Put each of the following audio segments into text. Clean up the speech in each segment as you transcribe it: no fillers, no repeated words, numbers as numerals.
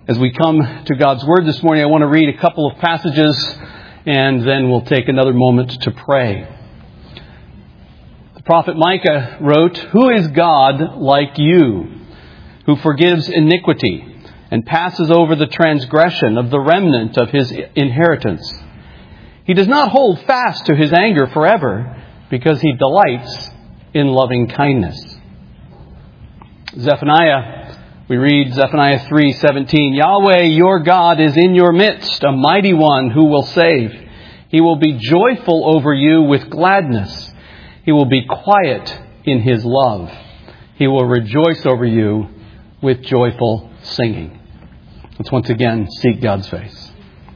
As we come to God's Word this morning, I want to read a couple of passages and then we'll take another moment to pray. The prophet Micah wrote, "Who is God like you, who forgives iniquity and passes over the transgression of the remnant of his inheritance? He does not hold fast to his anger forever, because he delights in loving kindness." We read Zephaniah 3:17, "Yahweh, your God, is in your midst, a mighty one who will save. He will be joyful over you with gladness. He will be quiet in his love. He will rejoice over you with joyful singing." Let's once again seek God's face.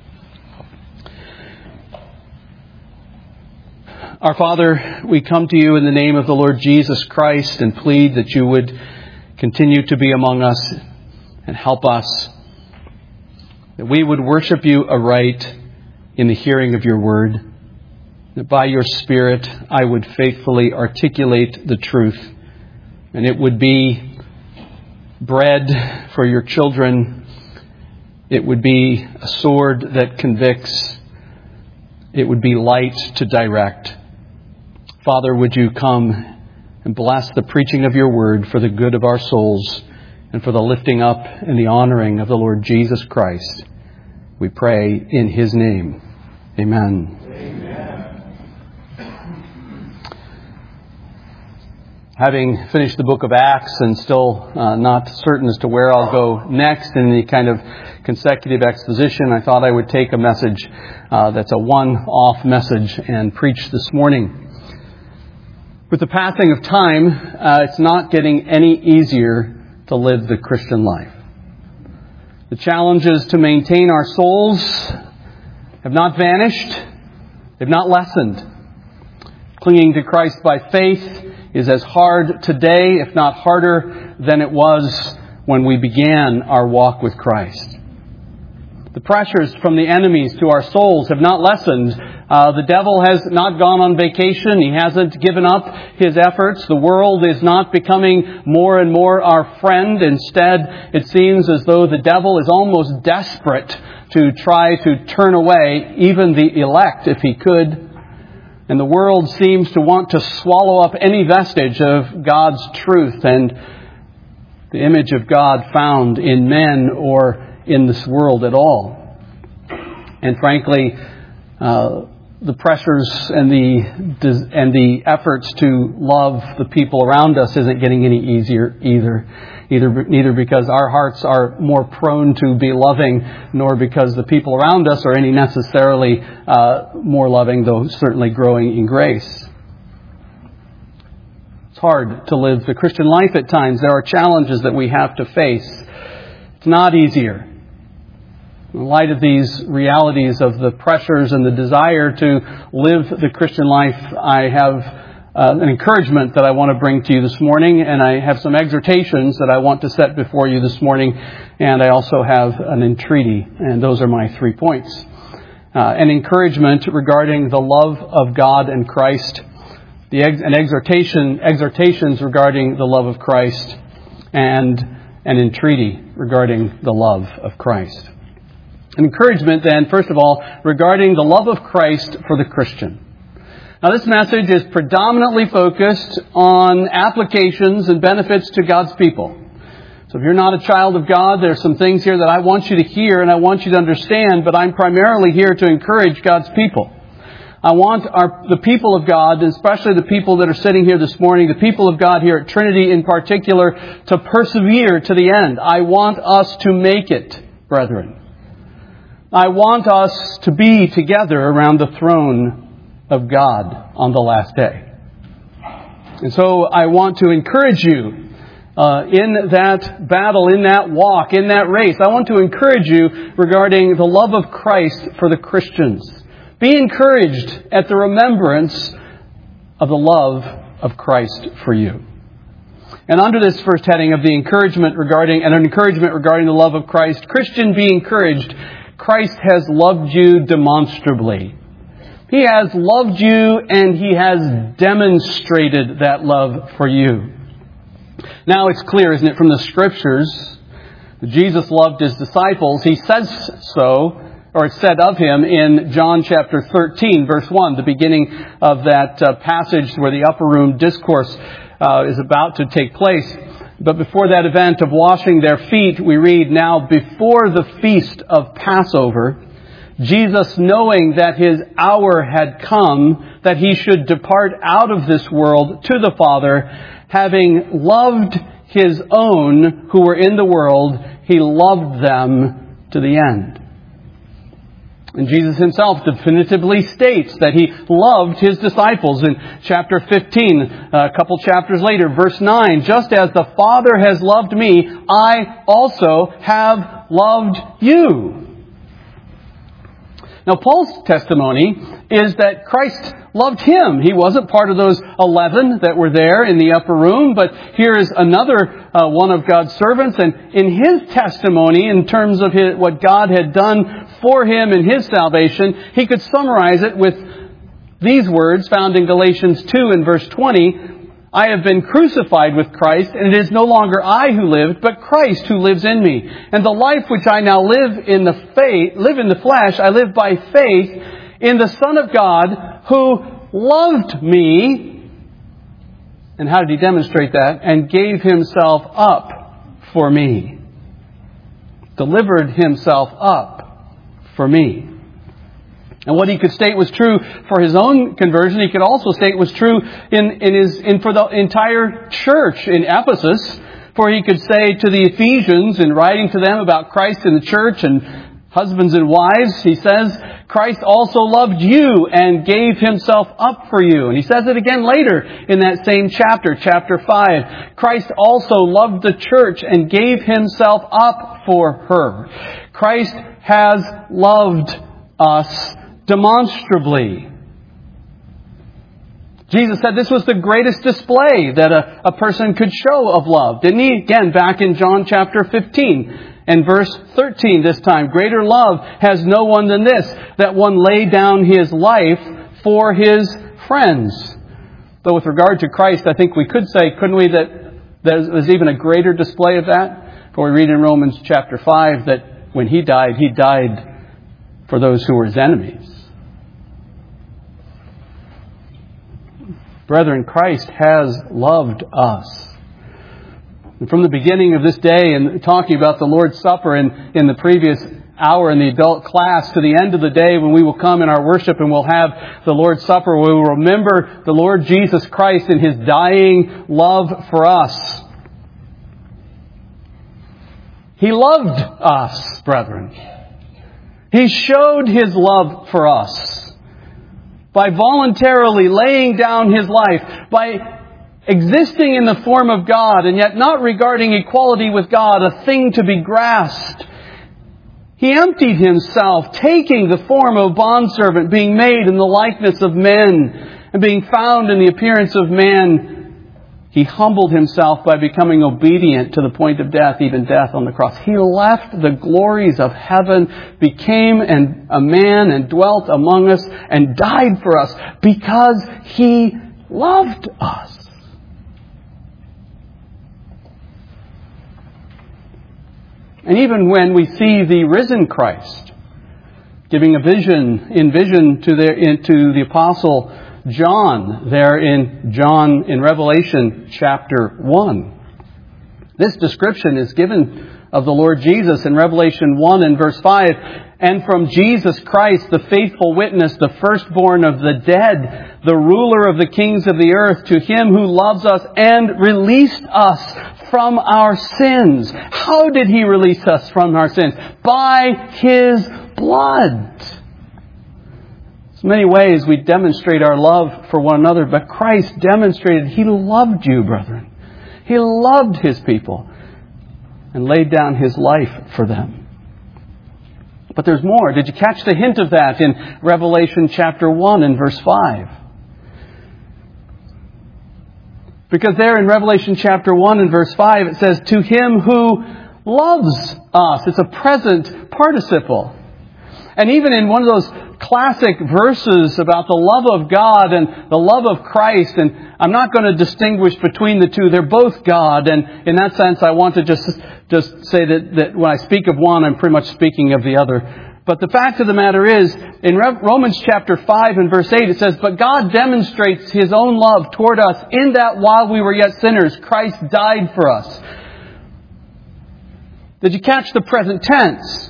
Our Father, we come to you in the name of the Lord Jesus Christ and plead that you would continue to be among us and help us, that we would worship you aright in the hearing of your word, that by your Spirit I would faithfully articulate the truth, and it would be bread for your children. It would be a sword that convicts. It would be light to direct. Father, would you come and bless the preaching of your word for the good of our souls and for the lifting up and the honoring of the Lord Jesus Christ. We pray in his name. Amen. Amen. Having finished the book of Acts and still not certain as to where I'll go next in the kind of consecutive exposition, I thought I would take a message that's a one-off message and preach this morning. With the passing of time, it's not getting any easier to live the Christian life. The challenges to maintain our souls have not vanished. They've not lessened. Clinging to Christ by faith is as hard today, if not harder, than it was when we began our walk with Christ. The pressures from the enemies to our souls have not lessened. The devil has not gone on vacation. He hasn't given up his efforts. The world is not becoming more and more our friend. Instead, it seems as though the devil is almost desperate to try to turn away even the elect if he could. And the world seems to want to swallow up any vestige of God's truth and the image of God found in men or in this world at all. And frankly, the pressures and the efforts to love the people around us isn't getting any easier neither because our hearts are more prone to be loving, nor because the people around us are any necessarily more loving, though certainly growing in grace. It's hard to live the Christian life at times. There are challenges that we have to face. It's not easier. In light of these realities of the pressures and the desire to live the Christian life, I have an encouragement that I want to bring to you this morning, and I have some exhortations that I want to set before you this morning, and I also have an entreaty, and those are my 3 points. An encouragement regarding the love of God and Christ, exhortations regarding the love of Christ, and an entreaty regarding the love of Christ. An encouragement then, first of all, regarding the love of Christ for the Christian. Now, this message is predominantly focused on applications and benefits to God's people. So if you're not a child of God, there's some things here that I want you to hear and I want you to understand, but I'm primarily here to encourage God's people. I want the people of God, especially the people that are sitting here this morning, the people of God here at Trinity in particular, to persevere to the end. I want us to make it, brethren. I want us to be together around the throne of God on the last day. And so I want to encourage you in that battle, in that walk, in that race. I want to encourage you regarding the love of Christ for the Christians. Be encouraged at the remembrance of the love of Christ for you. And under this first heading of the encouragement regarding the love of Christ, Christian, be encouraged. Christ has loved you demonstrably. He has loved you and He has demonstrated that love for you. Now it's clear, isn't it, from the Scriptures Jesus loved his disciples. He says so, or it's said of him in John chapter 13, verse 1, the beginning of that passage where the upper room discourse is about to take place. But before that event of washing their feet, we read, "Now before the feast of Passover, Jesus, knowing that his hour had come, that he should depart out of this world to the Father, having loved his own who were in the world, he loved them to the end." And Jesus himself definitively states that he loved his disciples. In chapter 15, a couple chapters later, verse 9, "Just as the Father has loved me, I also have loved you." Now, Paul's testimony is that Christ loved him. He wasn't part of those 11 that were there in the upper room, but here is another one of God's servants. And in his testimony, in terms of what God had done for him in his salvation, he could summarize it with these words found in Galatians 2 and verse 20, "I have been crucified with Christ, and it is no longer I who live, but Christ who lives in me. And the life which I now live in the flesh, I live by faith in the Son of God who loved me." And how did he demonstrate that? "And gave himself up for me." Delivered himself up for me. And what he could state was true for his own conversion, he could also state was true for the entire church in Ephesus. For he could say to the Ephesians, in writing to them about Christ and the church and husbands and wives, he says, "Christ also loved you and gave himself up for you." And he says it again later in that same chapter, chapter 5. "Christ also loved the church and gave himself up for her." Christ has loved us demonstrably. Jesus said this was the greatest display that a person could show of love, didn't he? Again, back in John chapter 15 and verse 13 this time. "Greater love has no one than this, that one lay down his life for his friends." Though with regard to Christ, I think we could say, couldn't we, that there's even a greater display of that? For we read in Romans chapter 5 that when he died for those who were his enemies. Brethren, Christ has loved us. And from the beginning of this day, and talking about the Lord's Supper in the previous hour in the adult class, to the end of the day when we will come in our worship and we'll have the Lord's Supper, we will remember the Lord Jesus Christ and his dying love for us. He loved us, brethren. He showed his love for us by voluntarily laying down his life, by existing in the form of God and yet not regarding equality with God a thing to be grasped. He emptied himself, taking the form of a bondservant, being made in the likeness of men, and being found in the appearance of man. He humbled himself by becoming obedient to the point of death, even death on the cross. He left the glories of heaven, became a man and dwelt among us and died for us because he loved us. And even when we see the risen Christ giving a vision to the apostle John there in Revelation chapter 1. This description is given of the Lord Jesus in Revelation 1 and verse 5. "And from Jesus Christ, the faithful witness, the firstborn of the dead, the ruler of the kings of the earth, to him who loves us and released us from our sins." How did he release us from our sins? By his blood. In many ways we demonstrate our love for one another, but Christ demonstrated he loved you, brethren. He loved his people and laid down his life for them. But there's more. Did you catch the hint of that in Revelation chapter 1 and verse 5? Because there in Revelation chapter 1 and verse 5 it says, "To him who loves us." It's a present participle. And even in one of those classic verses about the love of God and the love of Christ, and I'm not going to distinguish between the two. They're both God. And in that sense, I want to just say that when I speak of one, I'm pretty much speaking of the other. But the fact of the matter is, in Romans chapter 5 and verse 8, it says, "But God demonstrates His own love toward us in that while we were yet sinners, Christ died for us." Did you catch the present tense?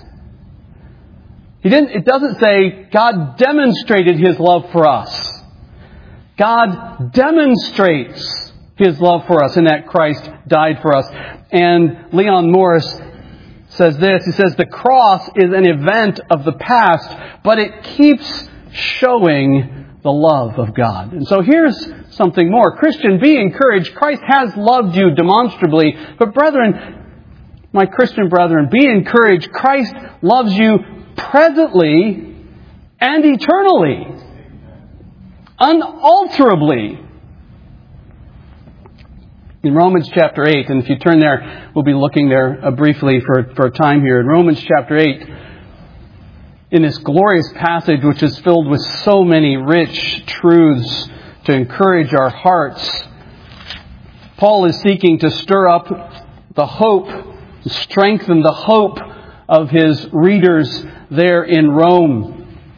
It doesn't say God demonstrated His love for us. God demonstrates His love for us in that Christ died for us. And Leon Morris says this. He says, "The cross is an event of the past, but it keeps showing the love of God." And so here's something more. Christian, be encouraged. Christ has loved you demonstrably. But brethren, my Christian brethren, be encouraged. Christ loves you presently and eternally. Unalterably. In Romans chapter 8, and if you turn there, we'll be looking there briefly for a time here. In Romans chapter 8, in this glorious passage which is filled with so many rich truths to encourage our hearts, Paul is seeking to stir up the hope, strengthen the hope of his readers there in Rome.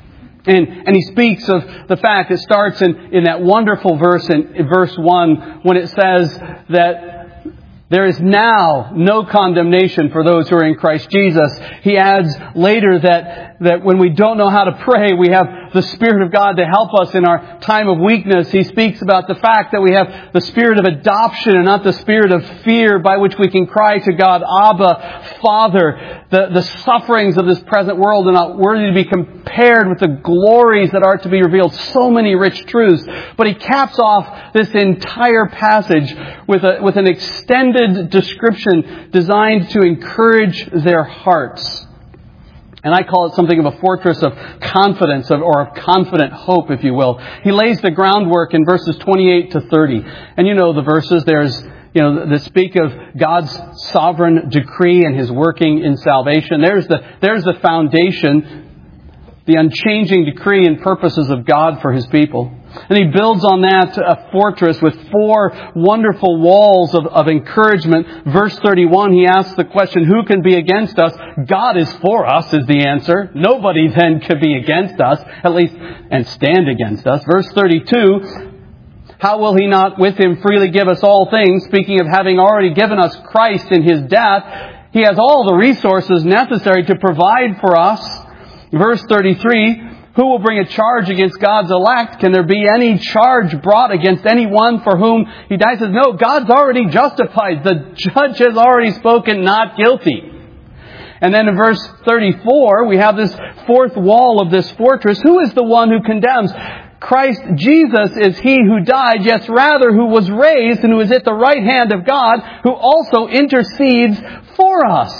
And he speaks of the fact, it starts in that wonderful verse in verse 1 when it says that there is now no condemnation for those who are in Christ Jesus. He adds later that when we don't know how to pray, we have the Spirit of God to help us in our time of weakness. He speaks about the fact that we have the spirit of adoption and not the spirit of fear by which we can cry to God, "Abba, Father." The sufferings of this present world are not worthy to be compared with the glories that are to be revealed. So many rich truths. But he caps off this entire passage with an extended description designed to encourage their hearts. And I call it something of a fortress of confidence, or of confident hope, if you will. He lays the groundwork in verses 28 to 30. And you know the verses. There's, that speak of God's sovereign decree and His working in salvation. There's the foundation, the unchanging decree and purposes of God for His people. And he builds on that a fortress with 4 wonderful walls of encouragement. Verse 31, he asks the question, who can be against us? God is for us, is the answer. Nobody then could be against us, at least, and stand against us. Verse 32, how will He not with Him freely give us all things? Speaking of having already given us Christ in His death, He has all the resources necessary to provide for us. Verse 33, who will bring a charge against God's elect? Can there be any charge brought against anyone for whom He died? He says, no, God's already justified. The judge has already spoken not guilty. And then in verse 34, we have this 4th wall of this fortress. Who is the one who condemns? Christ Jesus is He who died, yes, rather who was raised and who is at the right hand of God, who also intercedes for us.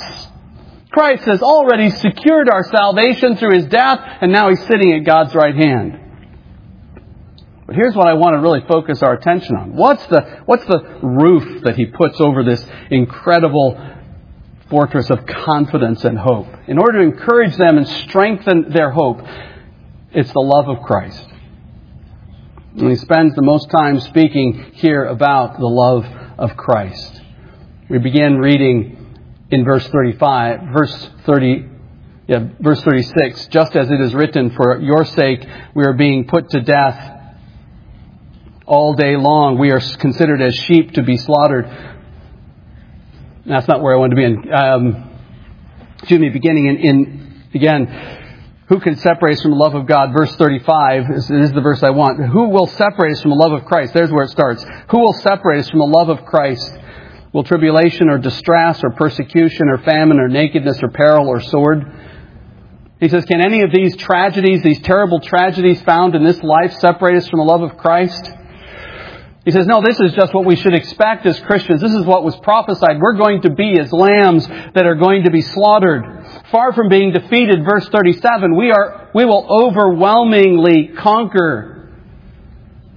Christ has already secured our salvation through His death, and now He's sitting at God's right hand. But here's what I want to really focus our attention on. What's the roof that He puts over this incredible fortress of confidence and hope? In order to encourage them and strengthen their hope, it's the love of Christ. And he spends the most time speaking here about the love of Christ. We begin reading in verse 36, just as it is written, for your sake we are being put to death all day long. We are considered as sheep to be slaughtered. That's not where I want to be beginning again. Who can separate us from the love of God? Verse 35 this is the verse I want. Who will separate us from the love of Christ? There's where it starts. Who will separate us from the love of Christ? Will tribulation or distress or persecution or famine or nakedness or peril or sword? He says, can any of these tragedies, these terrible tragedies found in this life, separate us from the love of Christ? He says, no, this is just what we should expect as Christians. This is what was prophesied. We're going to be as lambs that are going to be slaughtered. Far from being defeated, verse 37, we will overwhelmingly conquer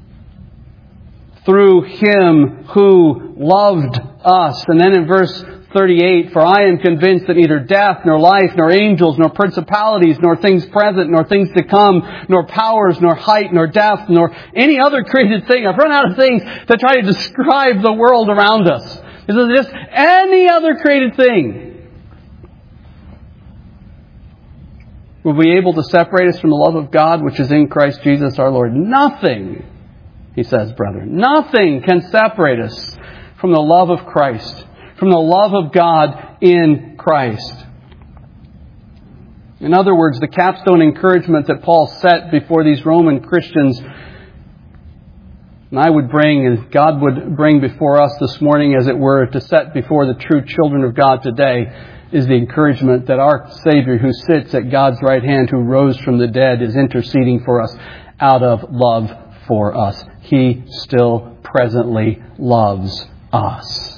through Him who loved us. And then in verse 38, "For I am convinced that neither death, nor life, nor angels, nor principalities, nor things present, nor things to come, nor powers, nor height, nor depth, nor any other created thing." I've run out of things to try to describe the world around us. This is just any other created thing will be able to separate us from the love of God which is in Christ Jesus our Lord. Nothing, he says, brethren, nothing can separate us from the love of Christ, from the love of God in Christ. In other words, the capstone encouragement that Paul set before these Roman Christians, and I would bring, and God would bring before us this morning, as it were, to set before the true children of God today, is the encouragement that our Savior, who sits at God's right hand, who rose from the dead, is interceding for us out of love for us. He still presently loves us.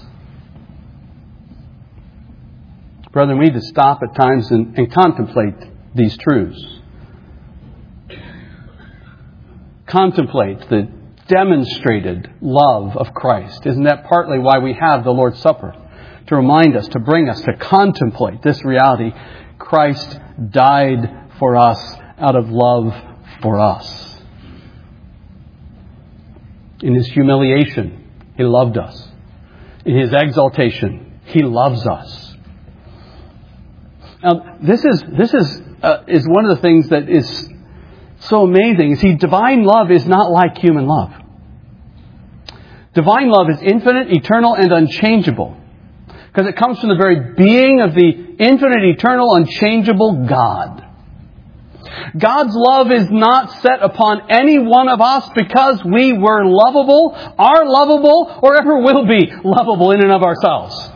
Brethren, we need to stop at times and contemplate these truths. Contemplate the demonstrated love of Christ. Isn't that partly why we have the Lord's Supper? To remind us, to bring us to contemplate this reality. Christ died for us out of love for us. In His humiliation, He loved us. In His exaltation, He loves us. Now, this is one of the things that is so amazing. See, divine love is not like human love. Divine love is infinite, eternal, and unchangeable. Because it comes from the very being of the infinite, eternal, unchangeable God. God's love is not set upon any one of us because we were lovable, are lovable, or ever will be lovable in and of ourselves.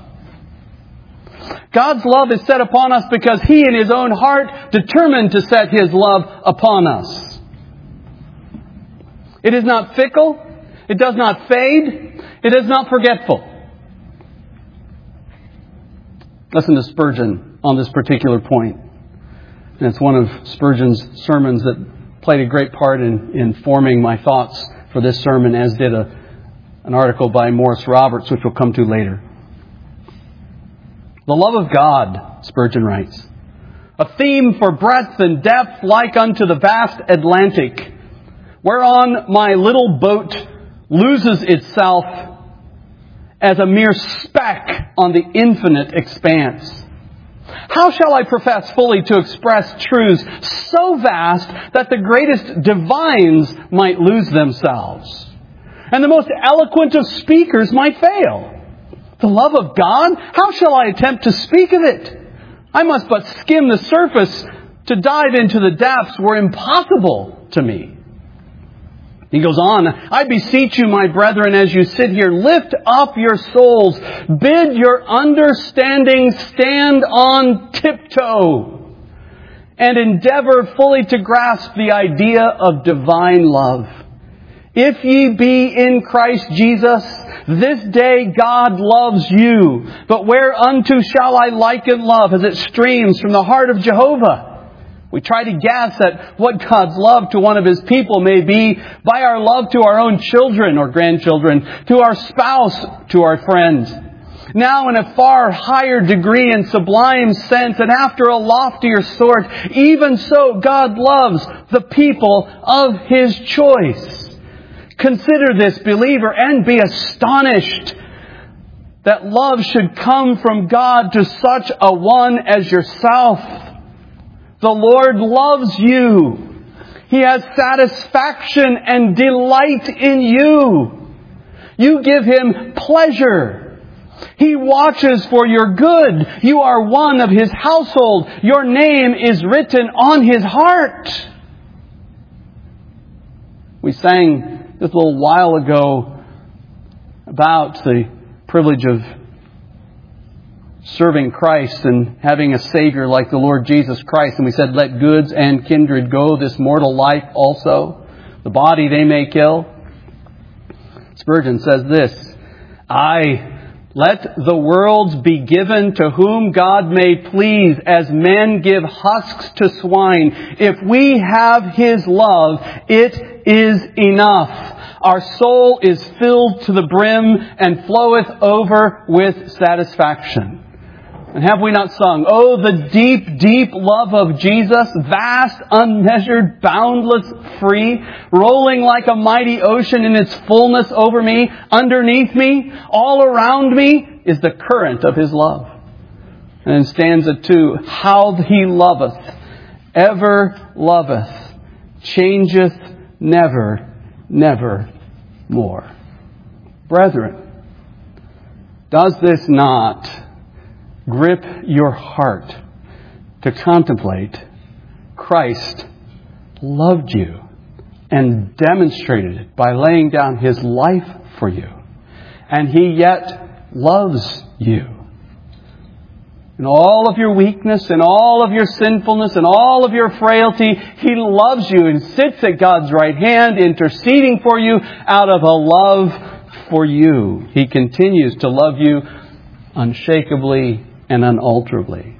God's love is set upon us because He in His own heart determined to set His love upon us. It is not fickle. It does not fade. It is not forgetful. Listen to Spurgeon on this particular point. And it's one of Spurgeon's sermons that played a great part in forming my thoughts for this sermon, as did an article by Morris Roberts, which we'll come to later. "The love of God," Spurgeon writes, "a theme for breadth and depth like unto the vast Atlantic, whereon my little boat loses itself as a mere speck on the infinite expanse. How shall I profess fully to express truths so vast that the greatest divines might lose themselves, and the most eloquent of speakers might fail? The love of God? How shall I attempt to speak of it? I must but skim the surface. To dive into the depths were impossible to me." He goes on, "I beseech you, my brethren, as you sit here, lift up your souls. Bid your understanding stand on tiptoe, and endeavor fully to grasp the idea of divine love. If ye be in Christ Jesus, this day God loves you. But whereunto shall I liken love as it streams from the heart of Jehovah? We try to guess at what God's love to one of His people may be by our love to our own children or grandchildren, to our spouse, to our friends. Now in a far higher degree and sublime sense, and after a loftier sort, even so God loves the people of His choice. Consider this, believer, and be astonished that love should come from God to such a one as yourself. The Lord loves you. He has satisfaction and delight in you. You give Him pleasure. He watches for your good. You are one of His household. Your name is written on His heart. We sang just a little while ago about the privilege of serving Christ and having a Savior like the Lord Jesus Christ. And we said, let goods and kindred go, this mortal life also. The body they may kill. Spurgeon says this, let the worlds be given to whom God may please, as men give husks to swine. If we have His love, it is enough. Our soul is filled to the brim and floweth over with satisfaction. And have we not sung, "Oh, the deep, deep love of Jesus, vast, unmeasured, boundless, free, rolling like a mighty ocean in its fullness over me, underneath me, all around me, is the current of His love." And in stanza 2, "How He loveth, ever loveth, changeth never, never more." Brethren, does this not grip your heart to contemplate Christ loved you and demonstrated it by laying down His life for you, and He yet loves you? In all of your weakness, in all of your sinfulness, in all of your frailty, He loves you and sits at God's right hand, interceding for you out of a love for you. He continues to love you unshakably and unalterably.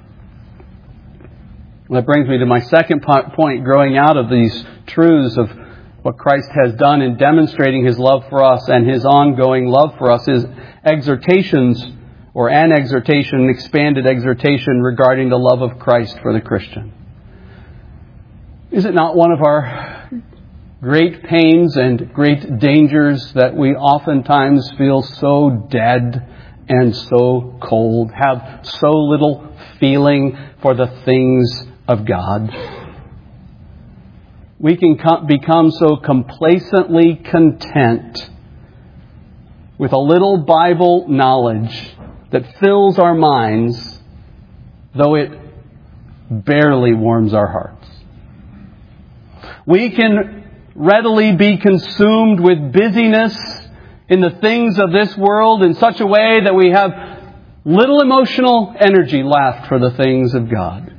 That brings me to my second point, growing out of these truths of what Christ has done in demonstrating His love for us and His ongoing love for us, is exhortations, or an exhortation, an expanded exhortation regarding the love of Christ for the Christian. Is it not one of our great pains and great dangers that we oftentimes feel so dead and so cold, have so little feeling for the things of God? We can become so complacently content with a little Bible knowledge that fills our minds, though it barely warms our hearts. We can readily be consumed with busyness in the things of this world in such a way that we have little emotional energy left for the things of God.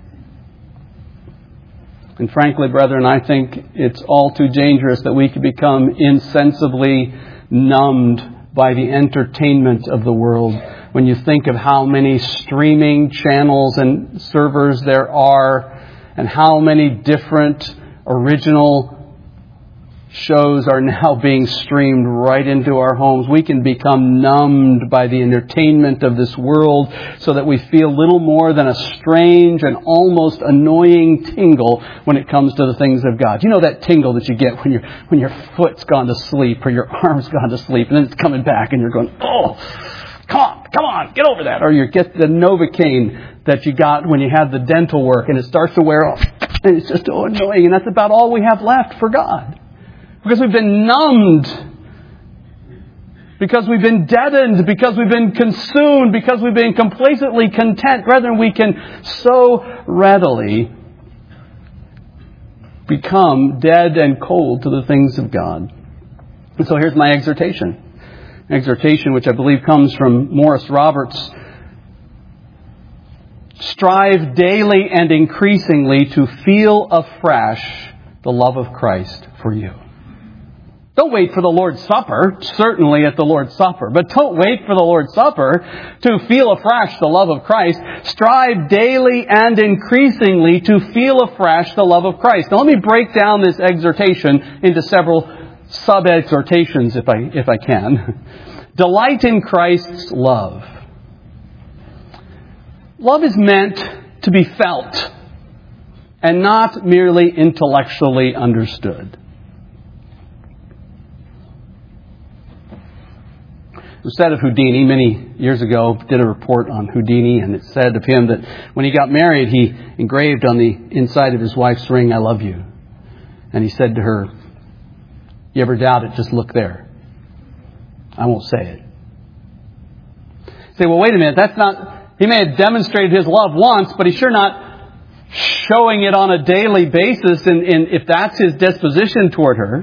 And frankly, brethren, I think it's all too dangerous that we could become insensibly numbed by the entertainment of the world. When you think of how many streaming channels and servers there are, and how many different original shows are now being streamed right into our homes, we can become numbed by the entertainment of this world so that we feel little more than a strange and almost annoying tingle when it comes to the things of God. You know that tingle that you get when your foot's gone to sleep or your arm's gone to sleep, and then it's coming back and you're going, "Oh, come on, get over that." Or you get the Novocaine that you got when you had the dental work and it starts to wear off. And it's just so annoying. And that's about all we have left for God. Because we've been numbed. Because we've been deadened. Because we've been consumed. Because we've been complacently content. Brethren, we can so readily become dead and cold to the things of God. And so here's my exhortation. An exhortation which I believe comes from Morris Roberts. Strive daily and increasingly to feel afresh the love of Christ for you. Don't wait for the Lord's Supper, certainly at the Lord's Supper, but don't wait for the Lord's Supper to feel afresh the love of Christ. Strive daily and increasingly to feel afresh the love of Christ. Now let me break down this exhortation into several sub-exhortations if I can. Delight in Christ's love. Love is meant to be felt and not merely intellectually understood. It was said of Houdini many years ago, did a report on Houdini, and it said of him that when he got married, he engraved on the inside of his wife's ring, "I love you." And he said to her, "You ever doubt it, just look there. I won't say it." You say, well, wait a minute, that's not... He may have demonstrated his love once, but he's sure not showing it on a daily basis if that's his disposition toward her.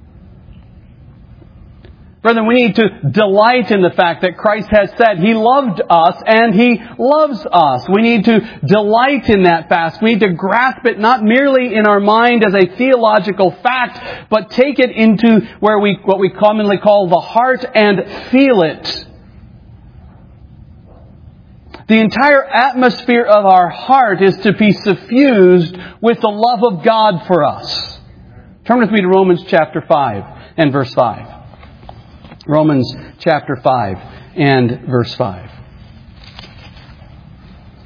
Brethren, we need to delight in the fact that Christ has said He loved us and He loves us. We need to delight in that fact. We need to grasp it not merely in our mind as a theological fact, but take it into what we commonly call the heart and feel it. The entire atmosphere of our heart is to be suffused with the love of God for us. Turn with me to Romans chapter 5 and verse 5. Romans chapter 5 and verse 5.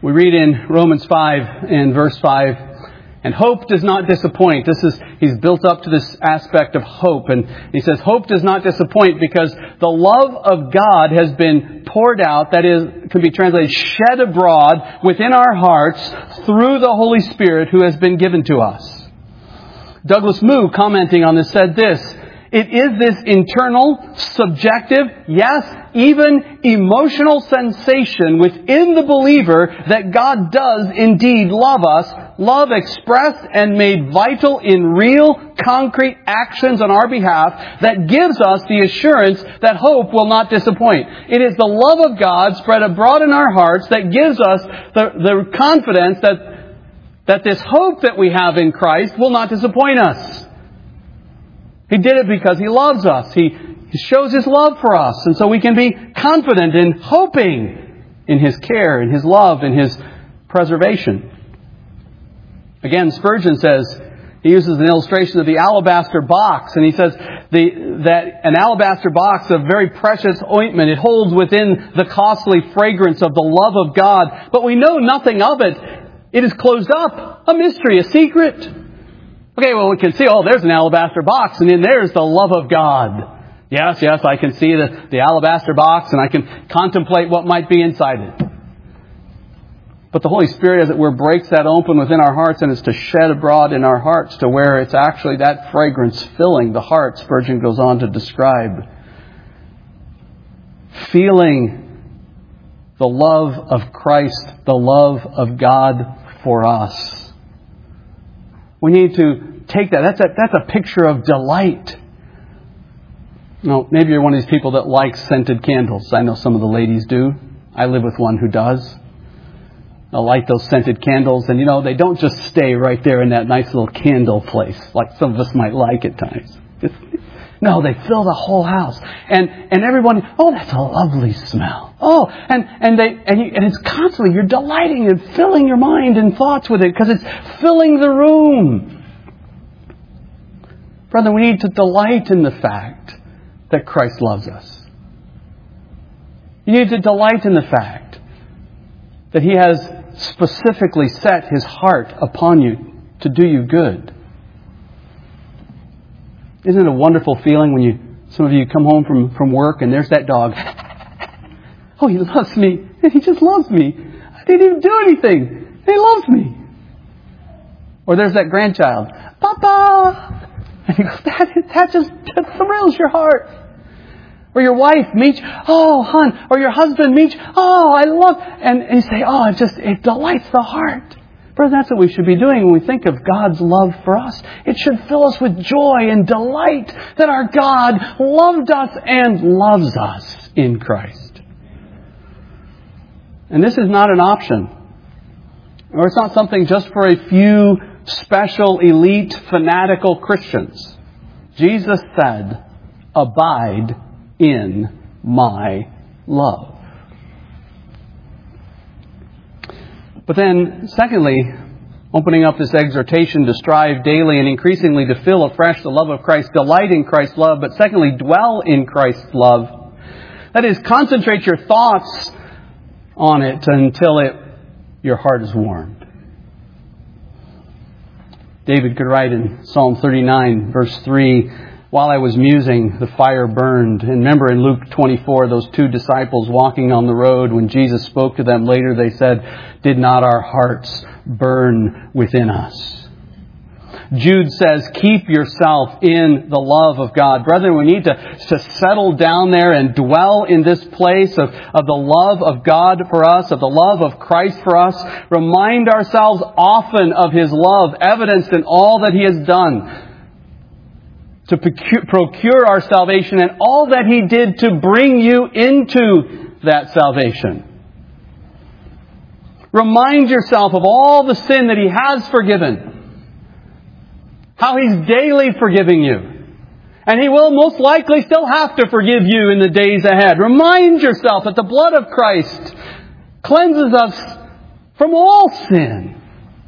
We read in Romans 5 and verse 5, and hope does not disappoint. He's built up to this aspect of hope. And he says, hope does not disappoint because the love of God has been poured out, that is, can be translated, shed abroad within our hearts through the Holy Spirit who has been given to us. Douglas Moo, commenting on this, said this, it is this internal, subjective, yes, even emotional sensation within the believer that God does indeed love us, love expressed and made vital in real, concrete actions on our behalf that gives us the assurance that hope will not disappoint. It is the love of God spread abroad in our hearts that gives us the confidence that this hope that we have in Christ will not disappoint us. He did it because He loves us. He shows His love for us. And so we can be confident in hoping in His care, in His love, in His preservation. Again, Spurgeon says, he uses an illustration of the alabaster box. And he says that an alabaster box of very precious ointment, it holds within the costly fragrance of the love of God. But we know nothing of it. It is closed up, a mystery, a secret. Okay, well, we can see, there's an alabaster box, and in there's the love of God. Yes, I can see the alabaster box, and I can contemplate what might be inside it. But the Holy Spirit, as it were, breaks that open within our hearts, and is to shed abroad in our hearts to where it's actually that fragrance filling the heart, Spurgeon goes on to describe. Feeling the love of Christ, the love of God for us. We need to take that. That's a picture of delight. Now, maybe you're one of these people that likes scented candles. I know some of the ladies do. I live with one who does. They'll light those scented candles, and they don't just stay right there in that nice little candle place like some of us might like at times. No, they fill the whole house, and everyone. Oh, that's a lovely smell. Oh, and it's constantly you're delighting and filling your mind and thoughts with it because it's filling the room. Brother, we need to delight in the fact that Christ loves us. You need to delight in the fact that He has specifically set His heart upon you to do you good. Isn't it a wonderful feeling when some of you come home from work and there's that dog. Oh, he loves me. He just loves me. I didn't even do anything. He loves me. Or there's that grandchild. Papa! And he goes, that just thrills your heart. Or your wife meets, oh, hon. Or your husband meets, oh, I love. And you say, oh, it delights the heart. Brother, that's what we should be doing when we think of God's love for us. It should fill us with joy and delight that our God loved us and loves us in Christ. And this is not an option. Or it's not something just for a few special, elite, fanatical Christians. Jesus said, abide in my love. But then, secondly, opening up this exhortation to strive daily and increasingly to fill afresh the love of Christ, delight in Christ's love, but secondly, dwell in Christ's love. That is, concentrate your thoughts on it until your heart is warmed. David could write in Psalm 39, verse 3, while I was musing, the fire burned. And remember in Luke 24, those two disciples walking on the road, when Jesus spoke to them later, they said, did not our hearts burn within us? Jude says, keep yourself in the love of God. Brethren, we need to settle down there and dwell in this place of the love of God for us, of the love of Christ for us. Remind ourselves often of His love, evidenced in all that He has done to procure our salvation and all that He did to bring you into that salvation. Remind yourself of all the sin that He has forgiven. How He's daily forgiving you. And He will most likely still have to forgive you in the days ahead. Remind yourself that the blood of Christ cleanses us from all sin.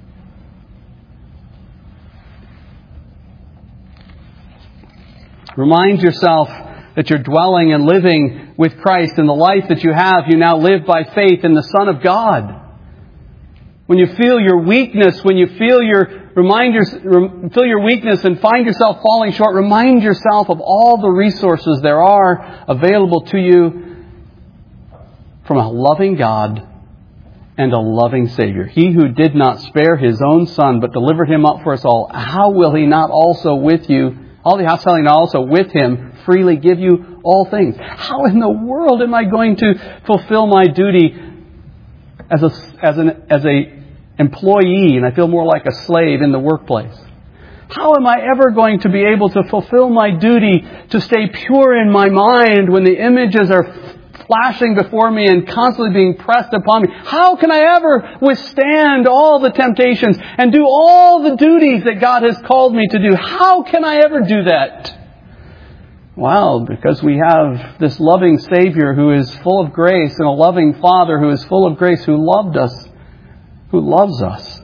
Remind yourself that you're dwelling and living with Christ, and the life that you have, you now live by faith in the Son of God. When you feel your weakness, when you feel feel your weakness and find yourself falling short, remind yourself of all the resources there are available to you from a loving God and a loving Savior. He who did not spare His own Son, but delivered Him up for us all, how will He not also with you, also with Him, freely give you all things? How in the world am I going to fulfill my duty as a employee, and I feel more like a slave in the workplace? How am I ever going to be able to fulfill my duty to stay pure in my mind when the images are flashing before me and constantly being pressed upon me? How can I ever withstand all the temptations and do all the duties that God has called me to do? How can I ever do that? Well, because we have this loving Savior who is full of grace, and a loving Father who is full of grace, who loved us, who loves us.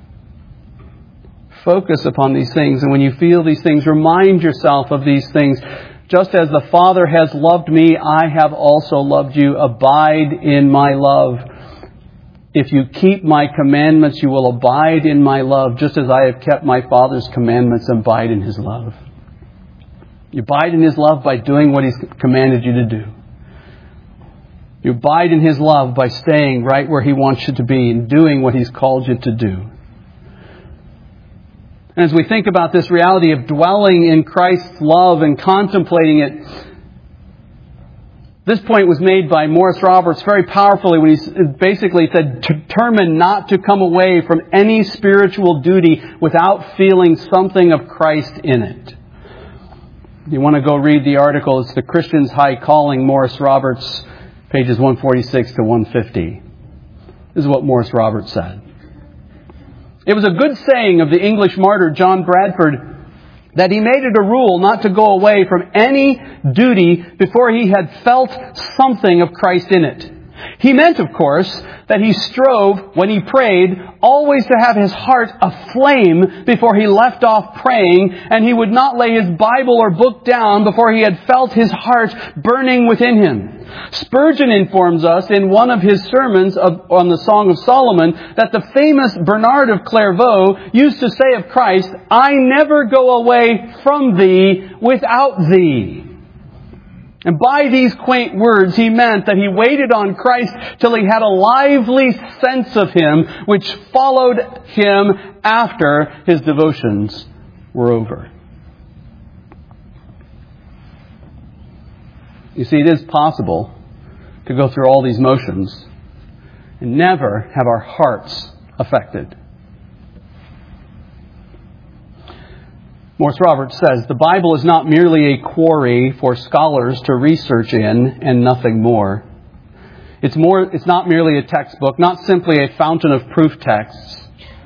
Focus upon these things, and when you feel these things, remind yourself of these things. Just as the Father has loved me, I have also loved you. Abide in my love. If you keep my commandments, you will abide in my love, just as I have kept my Father's commandments and abide in His love. You abide in His love by doing what He's commanded you to do. You abide in His love by staying right where He wants you to be and doing what He's called you to do. And as we think about this reality of dwelling in Christ's love and contemplating it, this point was made by Morris Roberts very powerfully when he basically said, determine not to come away from any spiritual duty without feeling something of Christ in it. If you want to go read the article, it's The Christian's High Calling, Morris Roberts, pages 146 to 150. This is what Morris Roberts said. It was a good saying of the English martyr John Bradford that he made it a rule not to go away from any duty before he had felt something of Christ in it. He meant, of course, that he strove, when he prayed, always to have his heart aflame before he left off praying, and he would not lay his Bible or book down before he had felt his heart burning within him. Spurgeon informs us in one of his sermons on the Song of Solomon that the famous Bernard of Clairvaux used to say of Christ, I never go away from thee without thee. And by these quaint words, he meant that he waited on Christ till he had a lively sense of Him, which followed him after his devotions were over. You see, it is possible to go through all these motions and never have our hearts affected. Morris Roberts says, the Bible is not merely a quarry for scholars to research in and nothing more. It's not merely a textbook, not simply a fountain of proof texts.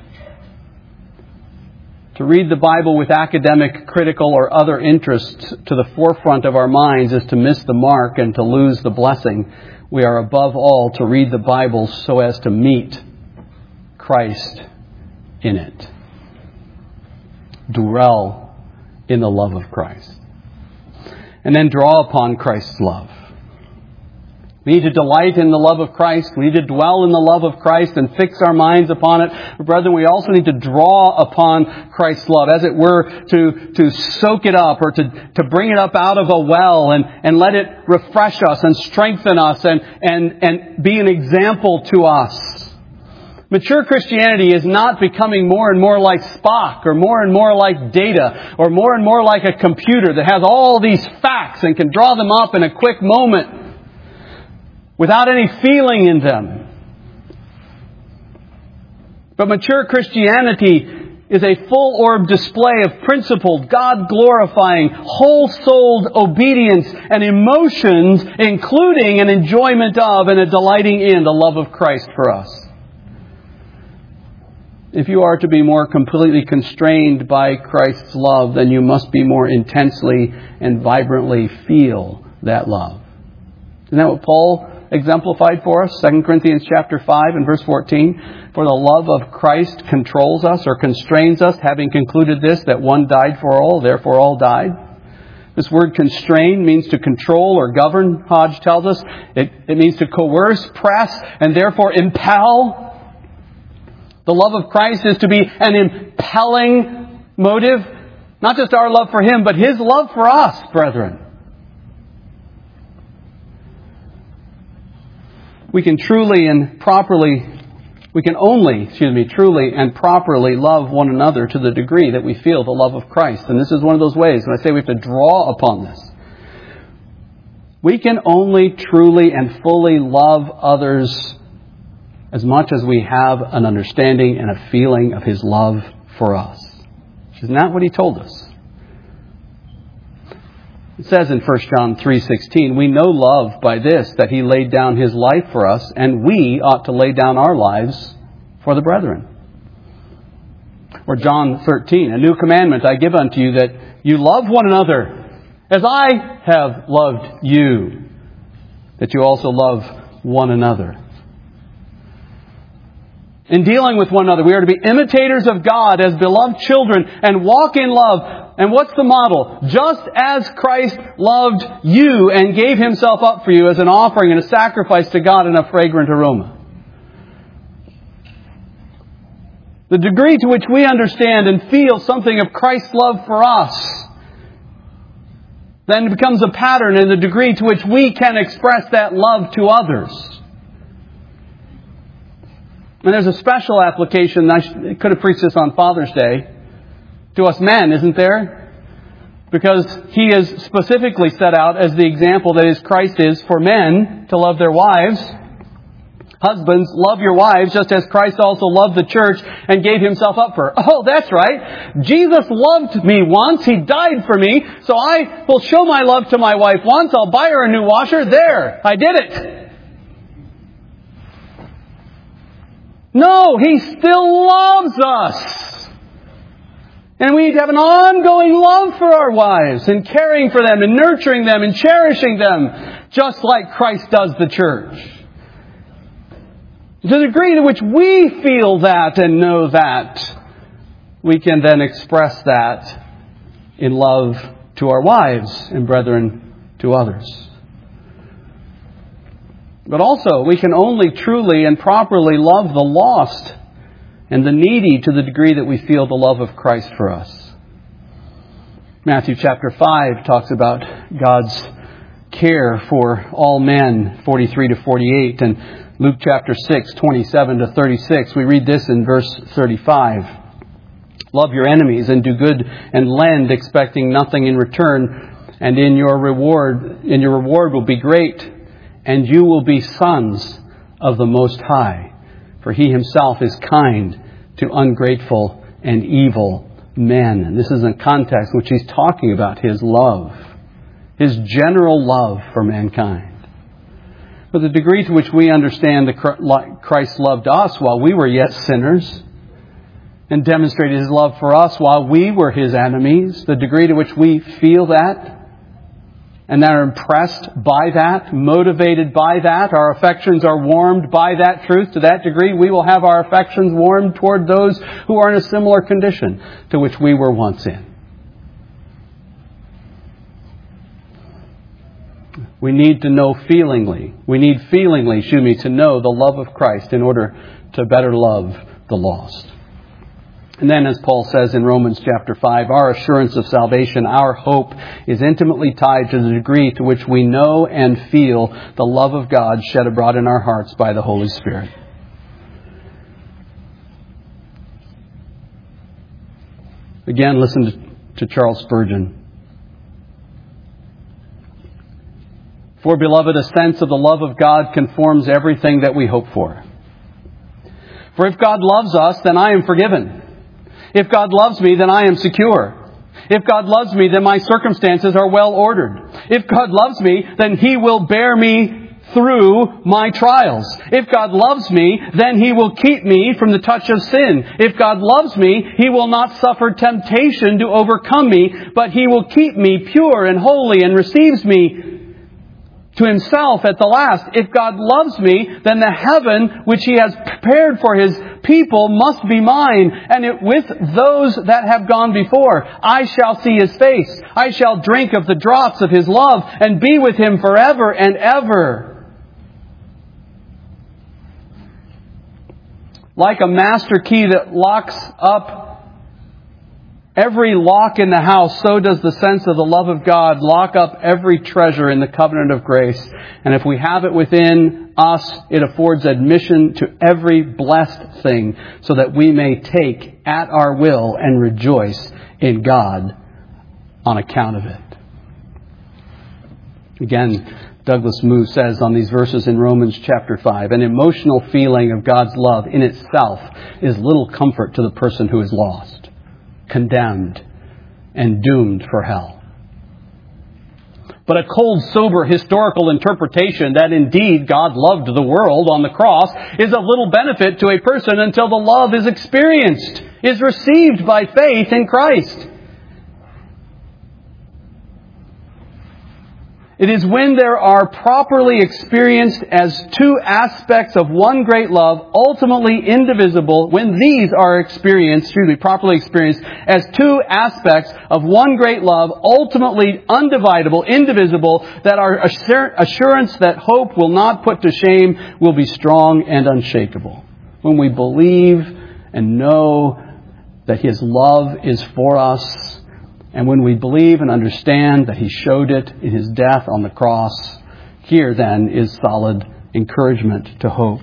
To read the Bible with academic, critical, or other interests to the forefront of our minds is to miss the mark and to lose the blessing. We are above all to read the Bible so as to meet Christ in it. Dwell in the love of Christ. And then draw upon Christ's love. We need to delight in the love of Christ. We need to dwell in the love of Christ and fix our minds upon it. But brethren, we also need to draw upon Christ's love, as it were, to soak it up or to bring it up out of a well and let it refresh us and strengthen us and be an example to us. Mature Christianity is not becoming more and more like Spock or more like Data or more like a computer that has all these facts and can draw them up in a quick moment without any feeling in them. But mature Christianity is a full-orbed display of principled, God-glorifying, whole-souled obedience and emotions, including an enjoyment of and a delighting in the love of Christ for us. If you are to be more completely constrained by Christ's love, then you must be more intensely and vibrantly feel that love. Isn't that what Paul exemplified for us? 2 Corinthians chapter 5 and verse 14. For the love of Christ controls us or constrains us, having concluded this, that one died for all, therefore all died. This word constrain means to control or govern, Hodge tells us. It means to coerce, press, and therefore impel. The love of Christ is to be an impelling motive. Not just our love for Him, but His love for us, brethren. We can truly and properly love one another to the degree that we feel the love of Christ. And this is one of those ways when I say we have to draw upon this. We can only truly and fully love others as much as we have an understanding and a feeling of His love for us. Isn't that what He told us? It says in 1 John 3:16, we know love by this, that He laid down His life for us, and we ought to lay down our lives for the brethren. Or John 13, a new commandment I give unto you, that you love one another as I have loved you, that you also love one another. In dealing with one another, we are to be imitators of God as beloved children and walk in love. And what's the model? Just as Christ loved you and gave Himself up for you as an offering and a sacrifice to God in a fragrant aroma. The degree to which we understand and feel something of Christ's love for us then becomes a pattern in the degree to which we can express that love to others. And there's a special application, I could have preached this on Father's Day, to us men, isn't there? Because He is specifically set out as the example that Christ is for men to love their wives. Husbands, love your wives just as Christ also loved the church and gave Himself up for her. Oh, that's right. Jesus loved me once. He died for me. So I will show my love to my wife once. I'll buy her a new washer. There, I did it. No, He still loves us. And we need to have an ongoing love for our wives and caring for them and nurturing them and cherishing them, just like Christ does the church. To the degree to which we feel that and know that, we can then express that in love to our wives and brethren to others. But also, we can only truly and properly love the lost and the needy to the degree that we feel the love of Christ for us. Matthew chapter 5 talks about God's care for all men, 43 to 48, and Luke chapter 6, 27 to 36. We read this in verse 35. Love your enemies and do good and lend, expecting nothing in return, and your reward will be great, and you will be sons of the Most High. For He Himself is kind to ungrateful and evil men. And this is in context which He's talking about His love, His general love for mankind. But the degree to which we understand that Christ loved us while we were yet sinners and demonstrated His love for us while we were His enemies, the degree to which we feel that and that are impressed by that, motivated by that, our affections are warmed by that truth, to that degree we will have our affections warmed toward those who are in a similar condition to which we were once in. We need to know feelingly. We need feelingly, to know the love of Christ in order to better love the lost. And then, as Paul says in Romans chapter 5, our assurance of salvation, our hope, is intimately tied to the degree to which we know and feel the love of God shed abroad in our hearts by the Holy Spirit. Again, listen to Charles Spurgeon. For, beloved, a sense of the love of God conforms everything that we hope for. For if God loves us, then I am forgiven. If God loves me, then I am secure. If God loves me, then my circumstances are well ordered. If God loves me, then He will bear me through my trials. If God loves me, then He will keep me from the touch of sin. If God loves me, He will not suffer temptation to overcome me, but He will keep me pure and holy and receives me to Himself at the last. If God loves me, then the heaven which He has prepared for His people must be mine, and with those that have gone before. I shall see His face. I shall drink of the draughts of His love, and be with Him forever and ever. Like a master key that locks up every lock in the house, so does the sense of the love of God lock up every treasure in the covenant of grace. And if we have it within us, it affords admission to every blessed thing so that we may take at our will and rejoice in God on account of it. Again, Douglas Moo says on these verses in Romans chapter 5, an emotional feeling of God's love in itself is little comfort to the person who is lost, condemned, and doomed for hell. But a cold, sober, historical interpretation that indeed God loved the world on the cross is of little benefit to a person until the love is experienced, is received by faith in Christ. It is when there are properly experienced as two aspects of one great love, ultimately indivisible, when these are properly experienced as two aspects of one great love, ultimately undividable, indivisible, that our assurance that hope will not put to shame will be strong and unshakable. When we believe and know that His love is for us, and when we believe and understand that He showed it in His death on the cross, here then is solid encouragement to hope.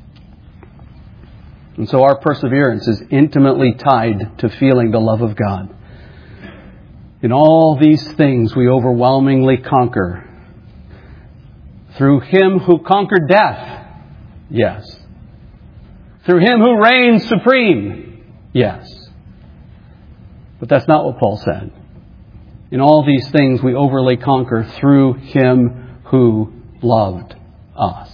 And so our perseverance is intimately tied to feeling the love of God. In all these things we overwhelmingly conquer through Him who conquered death. Yes. Through Him who reigns supreme. Yes. But that's not what Paul said. In all these things we overly conquer through Him who loved us.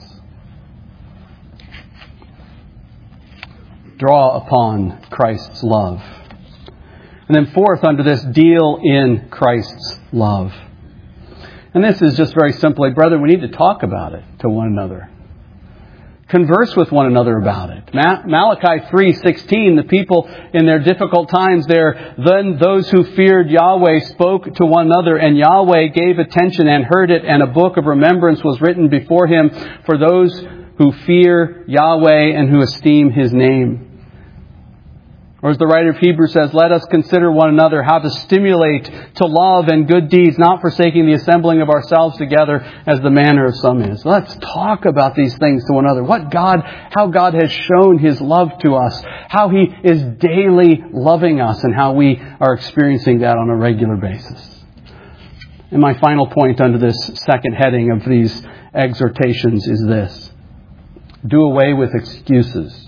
Draw upon Christ's love. And then fourth, under this, deal in Christ's love. And this is just very simply, brethren, we need to talk about it to one another. Converse with one another about it. Malachi 3:16, the people in their difficult times there, then those who feared Yahweh spoke to one another, and Yahweh gave attention and heard it, and a book of remembrance was written before Him for those who fear Yahweh and who esteem His name. Or as the writer of Hebrews says, let us consider one another how to stimulate to love and good deeds, not forsaking the assembling of ourselves together as the manner of some is. Let's talk about these things to one another. How God has shown His love to us, how He is daily loving us, and how we are experiencing that on a regular basis. And my final point under this second heading of these exhortations is this: do away with excuses.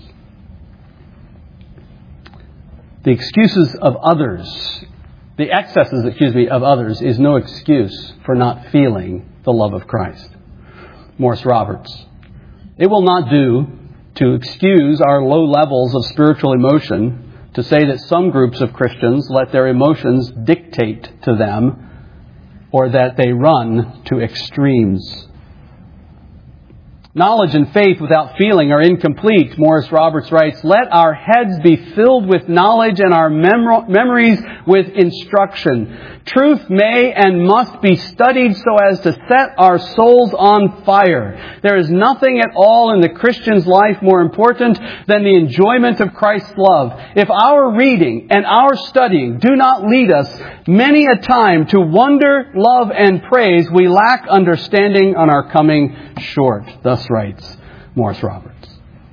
The excuses of others, the excesses, of others is no excuse for not feeling the love of Christ. Morris Roberts. It will not do to excuse our low levels of spiritual emotion to say that some groups of Christians let their emotions dictate to them or that they run to extremes. Knowledge and faith without feeling are incomplete. Morris Roberts writes, let our heads be filled with knowledge and our memories with instruction. Truth may and must be studied so as to set our souls on fire. There is nothing at all in the Christian's life more important than the enjoyment of Christ's love. If our reading and our studying do not lead us many a time to wonder, love, and praise, we lack understanding and are coming short. Thus writes Morris Roberts.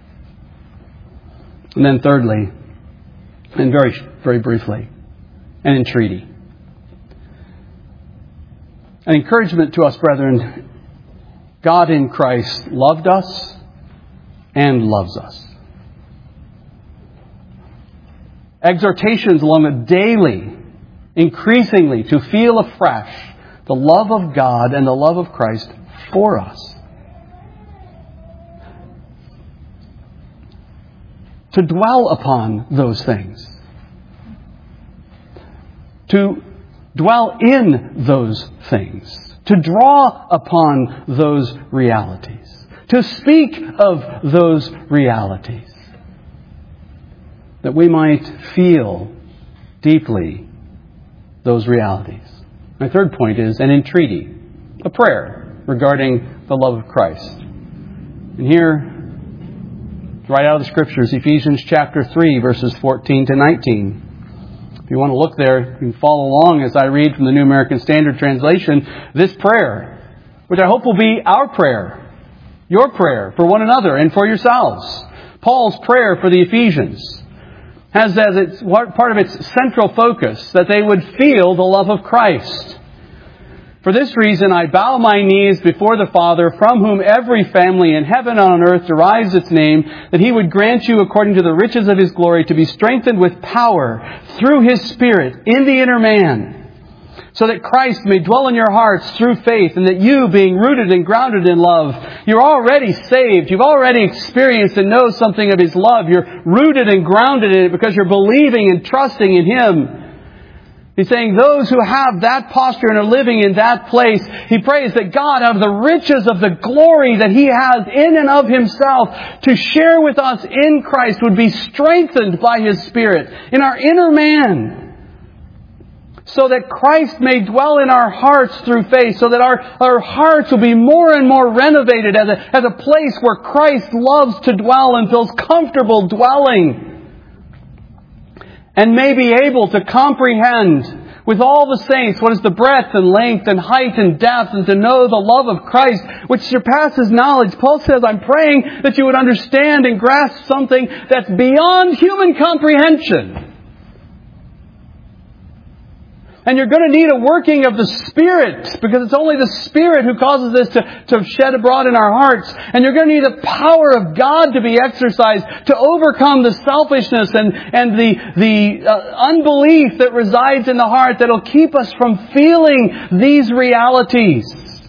And then thirdly, and very, very briefly, an entreaty. An encouragement to us, brethren. God in Christ loved us and loves us. Exhortations along a daily, increasingly, to feel afresh the love of God and the love of Christ for us. To dwell upon those things. To dwell in those things. To draw upon those realities. To speak of those realities. That we might feel deeply those realities. My third point is an entreaty. A prayer regarding the love of Christ. And here right out of the Scriptures, Ephesians chapter 3, verses 14 to 19. If you want to look there, you can follow along as I read from the New American Standard Translation this prayer, which I hope will be our prayer, your prayer for one another and for yourselves. Paul's prayer for the Ephesians has as its part of its central focus that they would feel the love of Christ. For this reason, I bow my knees before the Father, from whom every family in heaven and on earth derives its name, that He would grant you, according to the riches of His glory, to be strengthened with power through His Spirit in the inner man, so that Christ may dwell in your hearts through faith, and that you, being rooted and grounded in love, you're already saved. You've already experienced and know something of His love. You're rooted and grounded in it because you're believing and trusting in Him. He's saying those who have that posture and are living in that place, he prays that God, out of the riches of the glory that He has in and of Himself to share with us in Christ, would be strengthened by His Spirit in our inner man, so that Christ may dwell in our hearts through faith, so that our hearts will be more and more renovated as a place where Christ loves to dwell and feels comfortable dwelling, and may be able to comprehend with all the saints what is the breadth and length and height and depth, and to know the love of Christ which surpasses knowledge. Paul says, I'm praying that you would understand and grasp something that's beyond human comprehension. And you're going to need a working of the Spirit, because it's only the Spirit who causes this to shed abroad in our hearts. And you're going to need the power of God to be exercised to overcome the selfishness and the unbelief that resides in the heart that will keep us from feeling these realities.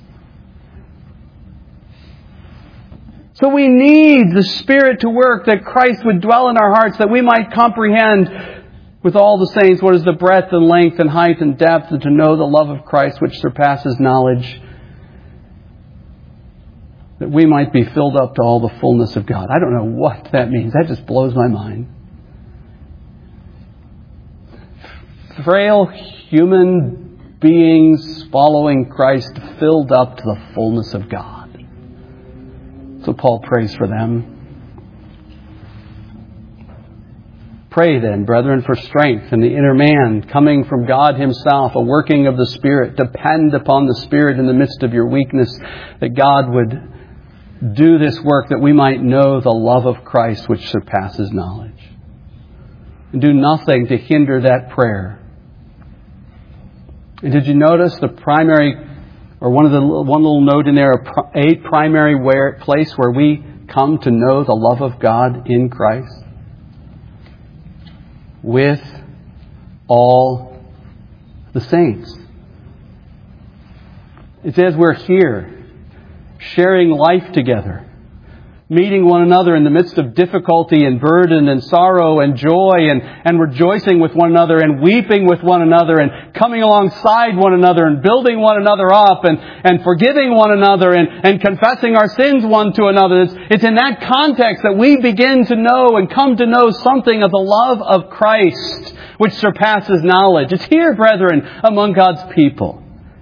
So we need the Spirit to work, that Christ would dwell in our hearts, that we might comprehend with all the saints what is the breadth and length and height and depth, and to know the love of Christ which surpasses knowledge, that we might be filled up to all the fullness of God. I don't know what that means. That just blows my mind. Frail human beings following Christ, filled up to the fullness of God. So Paul prays for them. Pray then, brethren, for strength in the inner man, coming from God Himself, a working of the Spirit. Depend upon the Spirit in the midst of your weakness, that God would do this work, that we might know the love of Christ which surpasses knowledge. And do nothing to hinder that prayer. And did you notice the primary, or one little note in there, a primary place where we come to know the love of God in Christ? With all the saints. It says we're here, sharing life together, meeting one another in the midst of difficulty and burden and sorrow and joy, and rejoicing with one another and weeping with one another and coming alongside one another and building one another up and forgiving one another and confessing our sins one to another. It's in that context that we begin to know and come to know something of the love of Christ which surpasses knowledge. It's here, brethren, among God's people.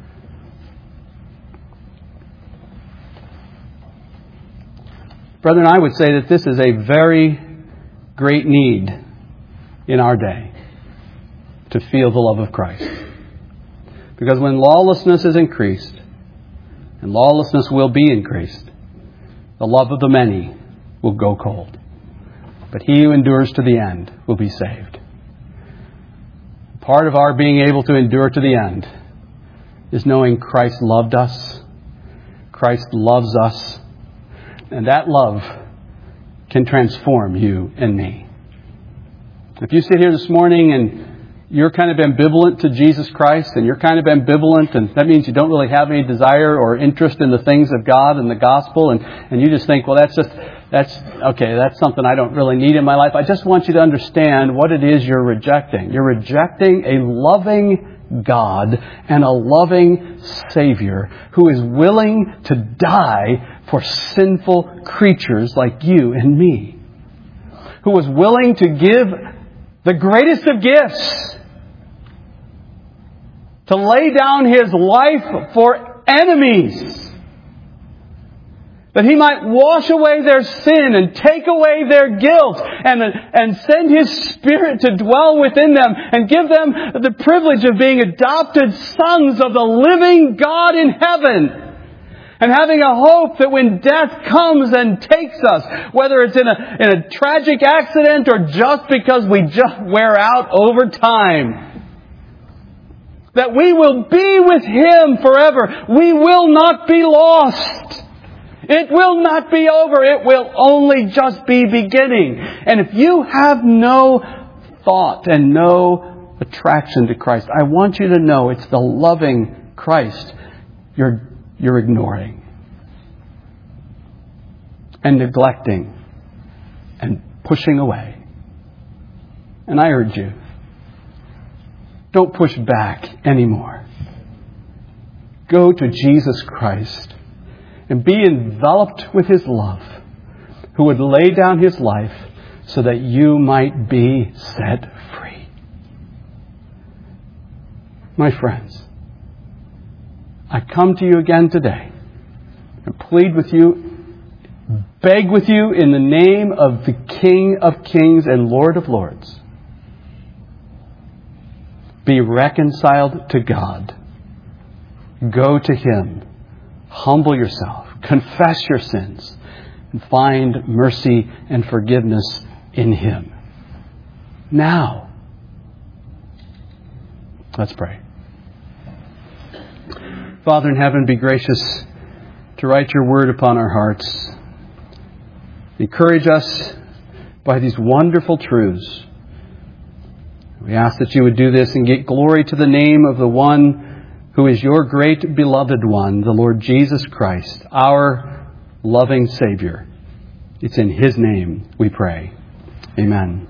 Brethren, I would say that this is a very great need in our day, to feel the love of Christ. Because when lawlessness is increased, and lawlessness will be increased, the love of the many will go cold. But he who endures to the end will be saved. Part of our being able to endure to the end is knowing Christ loved us, Christ loves us, and that love can transform you and me. If you sit here this morning and you're kind of ambivalent to Jesus Christ, and you're kind of ambivalent, and that means you don't really have any desire or interest in the things of God and the gospel, and you just think, well, that's something I don't really need in my life. I just want you to understand what it is you're rejecting. You're rejecting a loving God and a loving Savior who is willing to die for sinful creatures like you and me, who was willing to give the greatest of gifts, to lay down His life for enemies, That He might wash away their sin and take away their guilt and send His Spirit to dwell within them and give them the privilege of being adopted sons of the living God in heaven. And having a hope that when death comes and takes us, whether it's in a tragic accident or just because we just wear out over time, that we will be with Him forever. We will not be lost. It will not be over. It will only just be beginning. And if you have no thought and no attraction to Christ, I want you to know it's the loving Christ you're ignoring and neglecting and pushing away. And I urge you, don't push back anymore. Go to Jesus Christ and be enveloped with His love, who would lay down His life so that you might be set free. My friends, I come to you again today and plead with you, beg with you in the name of the King of Kings and Lord of Lords. Be reconciled to God. Go to Him. Humble yourself. Confess your sins. And find mercy and forgiveness in Him. Now. Let's pray. Father in heaven, be gracious to write your word upon our hearts. Encourage us by these wonderful truths. We ask that you would do this and get glory to the name of the one who is your great beloved one, the Lord Jesus Christ, our loving Savior. It's in His name we pray. Amen.